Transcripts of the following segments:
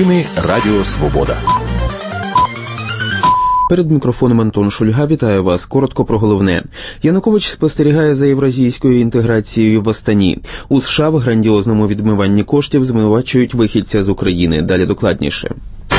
ефірі Радіо Свобода. Перед мікрофоном Антон Шульга. Вітаю вас. Коротко про головне. Янукович спостерігає за євразійською інтеграцією в Астані. У США в грандіозному відмиванні коштів звинувачують вихідця з України. Далі докладніше.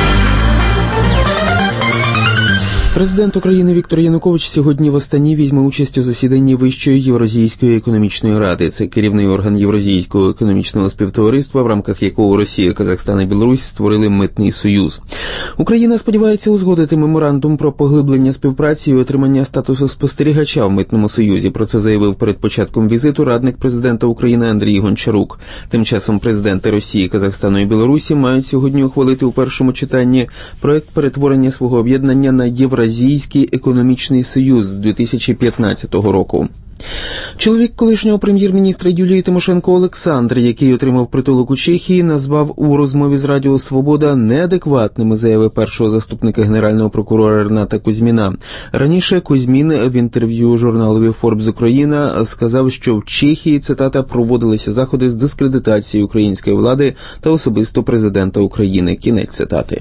Президент України Віктор Янукович сьогодні в Астані візьме участь у засіданні Вищої Євразійської економічної ради. Це керівний орган Євразійського економічного співтовариства, в рамках якого Росія, Казахстан і Білорусь створили митний союз. Україна сподівається узгодити меморандум про поглиблення співпраці і отримання статусу спостерігача в митному союзі. Про це заявив перед початком візиту радник президента України Андрій Гончарук. Тим часом президенти Росії, Казахстану і Білорусі мають сьогодні ухвалити у першому читанні проект перетворення свого об'єднання на Євразійський економічний союз з 2015 року. Чоловік колишнього прем'єр-міністра Юлії Тимошенко Олександр, який отримав притулок у Чехії, назвав у розмові з Радіо Свобода неадекватними заяви першого заступника генерального прокурора Рената Кузьміна. Раніше Кузьмін в інтерв'ю журналові Forbes Україна сказав, що в Чехії, цитата, проводилися заходи з дискредитації української влади та особисто президента України. Кінець цитати.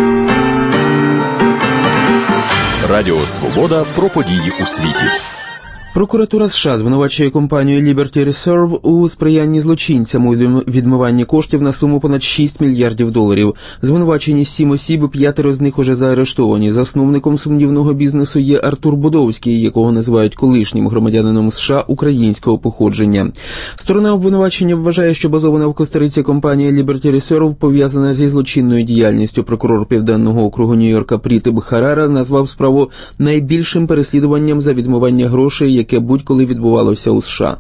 Радіо Свобода про події у світі. Прокуратура США звинувачує компанію Liberty Reserve у сприянні злочинцям у відмиванні коштів на суму понад $6 мільярдів. Звинувачені 7 осіб, 5 з них уже заарештовані. Засновником сумнівного бізнесу є Артур Будовський, якого називають колишнім громадянином США українського походження. Сторона обвинувачення вважає, що базована в Коста-Риці компанія Liberty Reserve пов'язана зі злочинною діяльністю. Прокурор Південного округу Нью-Йорка Пріти Бхарара назвав справу найбільшим переслідуванням за відмивання грошей, яке будь-коли відбувалося у США.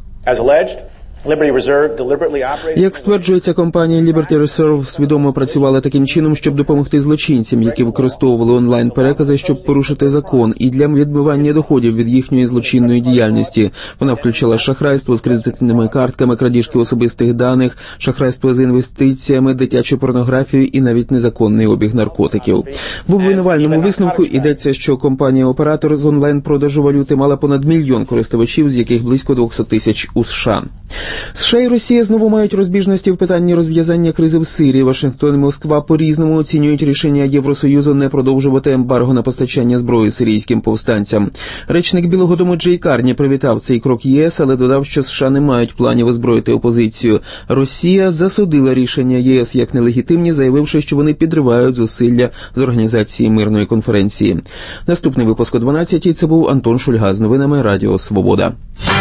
Як стверджується, компанія Liberty Reserve свідомо працювала таким чином, щоб допомогти злочинцям, які використовували онлайн-перекази, щоб порушити закон, і для відмивання доходів від їхньої злочинної діяльності. Вона включала шахрайство з кредитними картками, крадіжки особистих даних, шахрайство з інвестиціями, дитячу порнографію і навіть незаконний обіг наркотиків. В обвинувальному висновку йдеться, що компанія-оператор з онлайн-продажу валюти мала понад 1 мільйон користувачів, з яких близько 200 тисяч у США. США і Росія знову мають розбіжності в питанні розв'язання кризи в Сирії. Вашингтон і Москва по-різному оцінюють рішення Євросоюзу не продовжувати ембарго на постачання зброї сирійським повстанцям. Речник Білого дому Джей Карні привітав цей крок ЄС, але додав, що США не мають планів озброїти опозицію. Росія засудила рішення ЄС як нелегітимні, заявивши, що вони підривають зусилля з організації мирної конференції. Наступний випуск о 12-й. Це був Антон Шульга з новинами Радіо Свобода.